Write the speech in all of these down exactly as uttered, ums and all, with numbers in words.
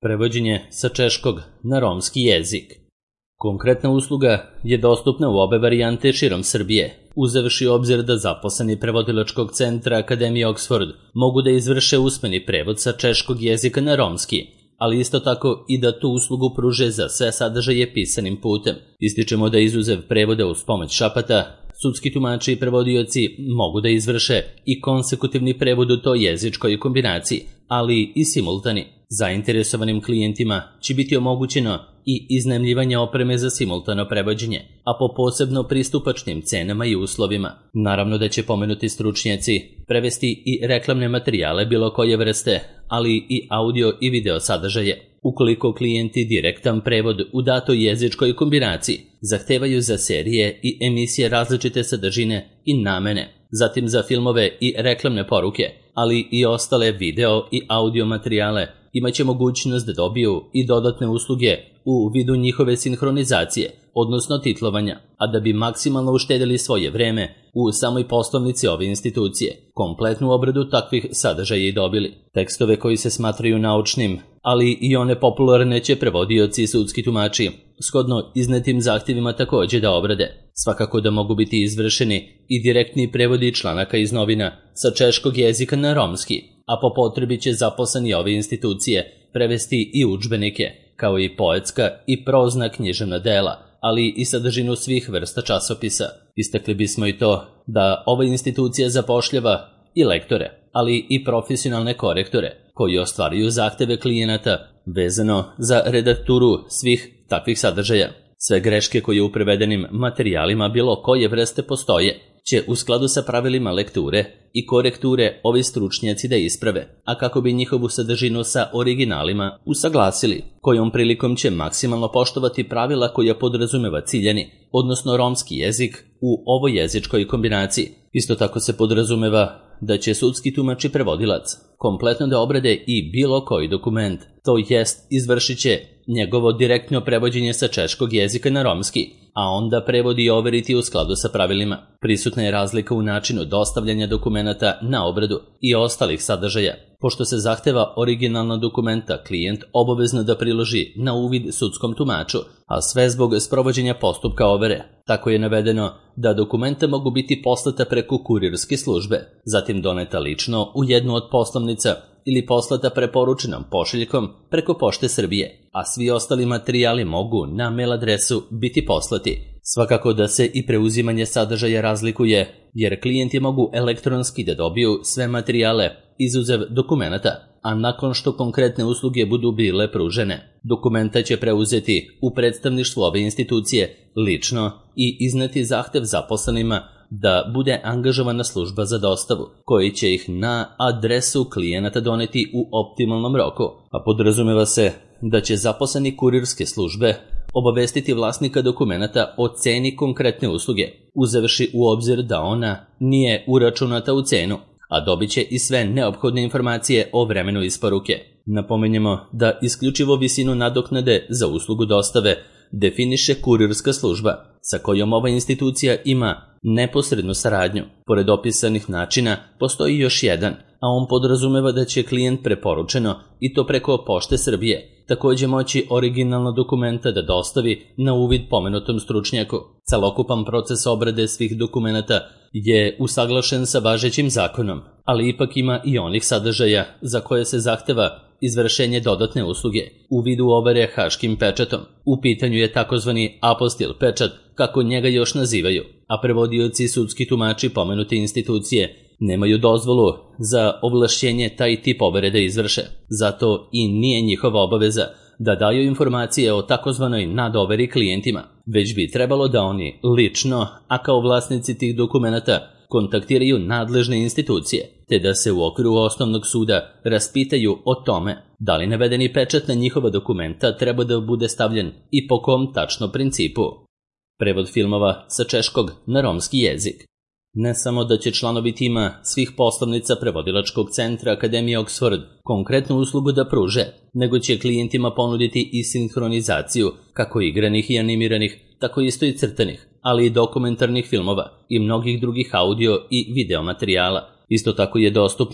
Prevođenje sa češkog na romski jezik. Konkretna usluga je dostupna u obe varijante širom Srbije, uzevši u obzir da zaposleni prevodilačkog centra Akademije Oxford mogu da izvrše usmeni prevod sa češkog jezika na romski, ali isto tako i da tu uslugu pruže za sve sadržaje pisanim putem. Ističemo da izuzev prevoda uz pomoć šapata, sudski tumači i prevodioci mogu da izvrše i konsekutivni prevod u toj jezičkoj kombinaciji, ali i simultani. Zainteresovanim klijentima će biti omogućeno i iznajmljivanje opreme za simultano prevođenje, a po posebno pristupačnim cenama i uslovima. Naravno da će pomenuti stručnjaci prevesti i reklamne materijale bilo koje vrste, ali i audio i video sadržaje. Ukoliko klijenti direktan prevod u datoj jezičkoj kombinaciji zahtevaju za serije i emisije različite sadržine i namene, zatim za filmove i reklamne poruke, ali i ostale video i audio materijale, imaće mogućnost da dobiju i dodatne usluge u vidu njihove sinhronizacije, odnosno titlovanja, a da bi maksimalno uštedili svoje vreme u samoj poslovnici ove institucije, kompletnu obradu takvih sadržaja i dobili. Tekstove koji se smatraju naučnim, ali i one popularne će prevodioci i sudski tumači shodno iznetim zahtjevima takođe da obrade. Svakako da mogu biti izvršeni i direktni prevodi članaka iz novina sa češkog jezika na romski, a po potrebi će zaposleni ove institucije prevesti i udžbenike, kao i poetska i prozna književna dela, ali i sadržinu svih vrsta časopisa. Istakli bismo i to da ova institucija zapošljava i lektore, ali i profesionalne korektore, koji ostvaruju zahteve klijenata vezano za redakturu svih takvih sadržaja. Sve greške koje u prevedenim materijalima bilo koje vrste postoje, će u skladu sa pravilima lekture i korekture ovi stručnjaci da isprave, a kako bi njihovu sadržinu sa originalima usaglasili, kojom prilikom će maksimalno poštovati pravila koja podrazumeva ciljani, odnosno romski jezik u ovoj jezičkoj kombinaciji. Isto tako se podrazumeva da će sudski tumač i prevodilac kompletno da obrade i bilo koji dokument, to jest izvršit će njegovo direktno prevođenje sa češkog jezika na romski, a onda prevodi i overiti u skladu sa pravilima. Prisutna je razlika u načinu dostavljanja dokumenata na obradu i ostalih sadržaja. Pošto se zahteva originalna dokumenta, klijent obavezno da priloži na uvid sudskom tumaču, a sve zbog sprovođenja postupka overe. Tako je navedeno da dokumenta mogu biti poslata preko kurirske službe, zatim doneta lično u jednu od poslovnica ili poslata preporučenom pošiljkom preko Pošte Srbije, a svi ostali materijali mogu na mail adresu biti poslati. Svakako da se i preuzimanje sadržaja razlikuje, jer klijenti mogu elektronski da dobiju sve materijale izuzev dokumenata, a nakon što konkretne usluge budu bile pružene, dokumenta će preuzeti u predstavništvu ove institucije lično i izneti zahtev zaposlenima da bude angažovana služba za dostavu, koji će ih na adresu klijenata doneti u optimalnom roku, a podrazumeva se da će zaposleni kurirske službe obavestiti vlasnika dokumenata o ceni konkretne usluge, uzevši u obzir da ona nije uračunata u cenu, a dobit će i sve neophodne informacije o vremenu isporuke. Napomenjemo da isključivo visinu nadoknade za uslugu dostave definiše kurirska služba, sa kojom ova institucija ima neposrednu saradnju. Pored opisanih načina, postoji još jedan, a on podrazumeva da će klijent preporučeno, i to preko Pošte Srbije, takođe moći originalno dokumenta da dostavi na uvid pomenutom stručnjaku. Celokupan proces obrade svih dokumenata je usaglašen sa važećim zakonom, ali ipak ima i onih sadržaja za koje se zahteva izvršenje dodatne usluge u vidu overe haškim pečatom. U pitanju je takozvani apostil pečat, kako njega još nazivaju, a prevodioci i sudski tumači pomenute institucije nemaju dozvolu za ovlašćenje taj tip overe da izvrše. Zato i nije njihova obaveza da daju informacije o takozvanoj nadoveri klijentima, već bi trebalo da oni lično, a kao vlasnici tih dokumenata, kontaktiraju nadležne institucije, te da se u okviru osnovnog suda raspitaju o tome da li navedeni pečat na njihova dokumenta treba da bude stavljen i po kom tačno principu. Prevod filmova sa češkog na romski jezik. Ne samo da će članovi tima svih poslovnica prevodilačkog centra Akademije Oxford konkretnu uslugu da pruže, nego će klijentima ponuditi i sinhronizaciju kako igranih i animiranih, tako isto i crtanih, ali i dokumentarnih filmova i mnogih drugih audio i video materijala. Isto tako je dostupna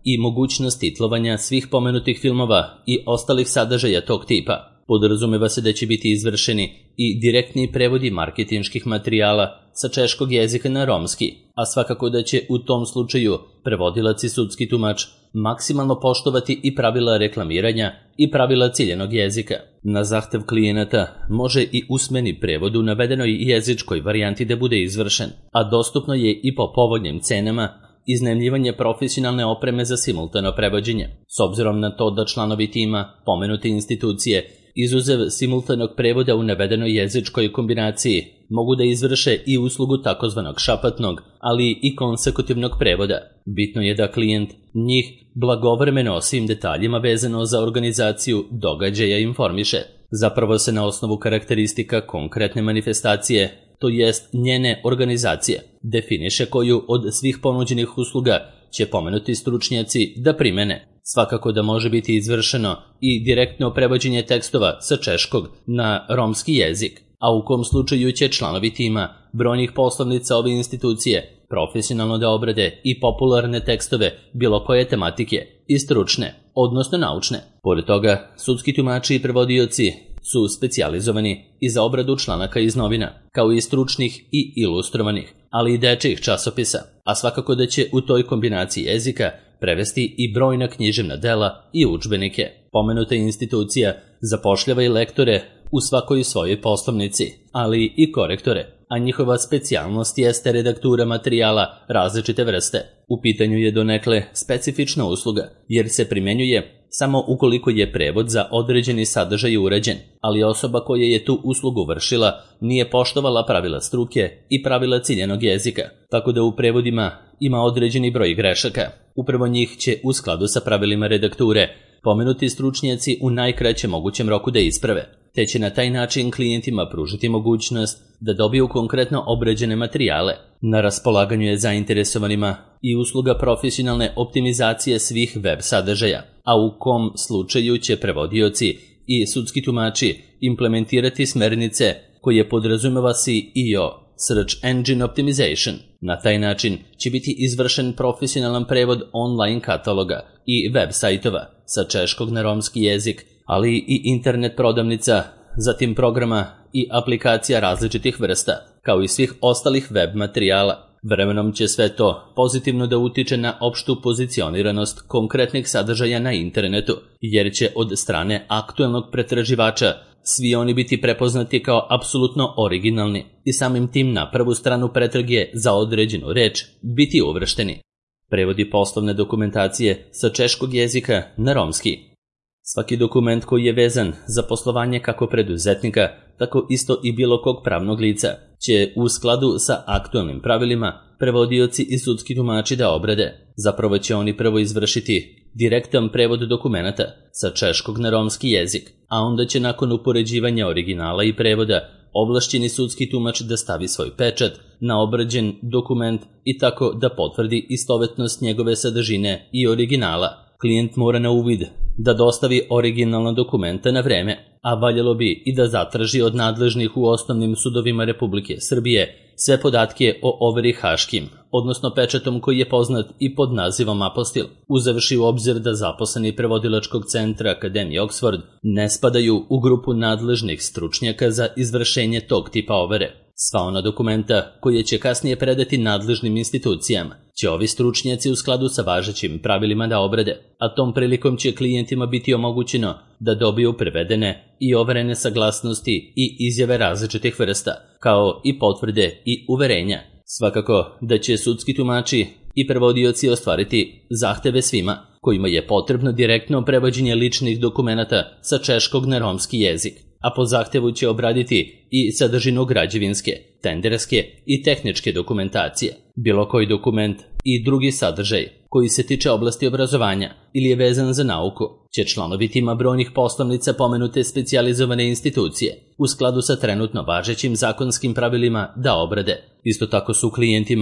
i mogućnost titlovanja svih pomenutih filmova i ostalih sadržaja tog tipa. Podrazumeva se da će biti izvršeni i direktni prevodi marketinških materijala sa češkog jezika na romski, a svakako da će u tom slučaju prevodilac i sudski tumač maksimalno poštovati i pravila reklamiranja i pravila ciljenog jezika. Na zahtev klijenata može i usmeni prevod u navedenoj jezičkoj varijanti da bude izvršen, a dostupno je i po povoljnim cenama iznajmljivanje profesionalne opreme za simultano prevođenje. S obzirom na to da članovi tima pomenute institucije izuzev simultanog prevoda u navedenoj jezičkoj kombinaciji mogu da izvrše i uslugu takozvanog šapatnog, ali i konsekutivnog prevoda. Bitno je da klijent njih blagovremeno o svim detaljima vezano za organizaciju događaja informiše. Zapravo se na osnovu karakteristika konkretne manifestacije, to jest njene organizacije, definiše koju od svih ponuđenih usluga će pomenuti stručnjaci da primene. Svakako da može biti izvršeno i direktno prevođenje tekstova sa češkog na romski jezik, a u kom slučaju će članovi tima brojnih poslovnica ove institucije profesionalno da obrade i popularne tekstove bilo koje tematike i stručne, odnosno naučne. Pored toga, sudski tumači i prevodioci su specijalizovani i za obradu članaka iz novina, kao i stručnih i ilustrovanih, ali i dečijih časopisa, a svakako da će u toj kombinaciji jezika prevesti i brojna književna dela i udžbenike. Pomenuta institucija zapošljava i lektore u svakoj svojoj poslovnici, ali i korektore, a njihova specijalnost jeste redaktura materijala različite vrste. U pitanju je donekle specifična usluga, jer se primenjuje samo ukoliko je prevod za određeni sadržaj uređen, ali osoba koja je tu uslugu vršila nije poštovala pravila struke i pravila ciljenog jezika, tako da u prevodima ima određeni broj grešaka. Upravo njih će u skladu sa pravilima redakture pomenuti stručnjaci u najkraćem mogućem roku da isprave, te će na taj način klijentima pružiti mogućnost da dobiju konkretno obrađene materijale. Na raspolaganju je zainteresovanima i usluga profesionalne optimizacije svih web sadržaja, a u kom slučaju će prevodioci i sudski tumači implementirati smernice koje podrazumeva S E O, Search Engine Optimization. Na taj način će biti izvršen profesionalan prevod online kataloga i web sajtova sa češkog na romski jezik, ali i internet prodavnica, zatim programa i aplikacija različitih vrsta, kao i svih ostalih web materijala. Vremenom će sve to pozitivno da utiče na opštu pozicioniranost konkretnih sadržaja na internetu, jer će od strane aktuelnog pretraživača svi oni biti prepoznati kao apsolutno originalni i samim tim na prvu stranu pretrage za određenu reč biti uvršteni. Prevodi poslovne dokumentacije sa češkog jezika na romski. Svaki dokument koji je vezan za poslovanje kako preduzetnika, tako isto i bilo kog pravnog lica, će u skladu sa aktualnim pravilima prevodioci i sudski tumači da obrade. Zapravo će oni prvo izvršiti direktan prevod dokumenata sa češkog na romski jezik, a onda će nakon upoređivanja originala i prevoda ovlašćeni sudski tumač da stavi svoj pečat na obrađen dokument i tako da potvrdi istovetnost njegove sadržine i originala. Klijent mora na uvid da dostavi originalna dokumenta na vreme, a valjalo bi i da zatraži od nadležnih u osnovnim sudovima Republike Srbije sve podatke o overi haškim, odnosno pečatom koji je poznat i pod nazivom apostil, uzevši u obzir da zaposleni prevodilačkog centra Akademije Oxford ne spadaju u grupu nadležnih stručnjaka za izvršenje tog tipa overe. Sva ona dokumenta koje će kasnije predati nadležnim institucijama će ovi stručnjaci u skladu sa važećim pravilima da obrade, a tom prilikom će klijentima biti omogućeno da dobiju prevedene i overene saglasnosti i izjave različitih vrsta, kao i potvrde i uverenja. Svakako da će sudski tumači i prevodioci ostvariti zahteve svima kojima je potrebno direktno prevođenje ličnih dokumenata sa češkog na romski jezik, a po zahtevu će obraditi i sadržinu građevinske, tenderske i tehničke dokumentacije. Bilo koji dokument i drugi sadržaj koji se tiče oblasti obrazovanja ili je vezan za nauku će članovi tima brojnih poslovnica pomenute specijalizovane institucije u skladu sa trenutno važećim zakonskim pravilima da obrade. Isto tako su klijentima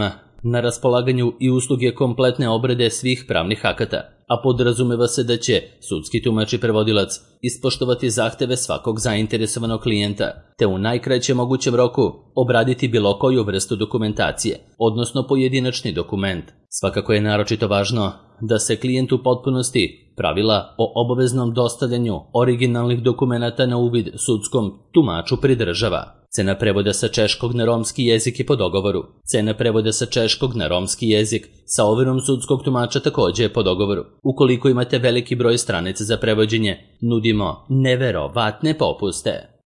na raspolaganju i usluge kompletne obrade svih pravnih akata, a podrazumeva se da će sudski tumač i prevodilac ispoštovati zahteve svakog zainteresovanog klijenta, te u najkraćem mogućem roku obraditi bilo koju vrstu dokumentacije, odnosno pojedinačni dokument. Svakako je naročito važno da se klijent u potpunosti pravila o obaveznom dostavljanju originalnih dokumenata na uvid sudskom tumaču pridržava. Cena prevoda sa češkog na romski jezik je po dogovoru. Cena prevoda sa češkog na romski jezik sa overom sudskog tumača takođe je po dogovoru. Ukoliko imate veliki broj stranica za prevođenje, nudimo neverovatne popuste.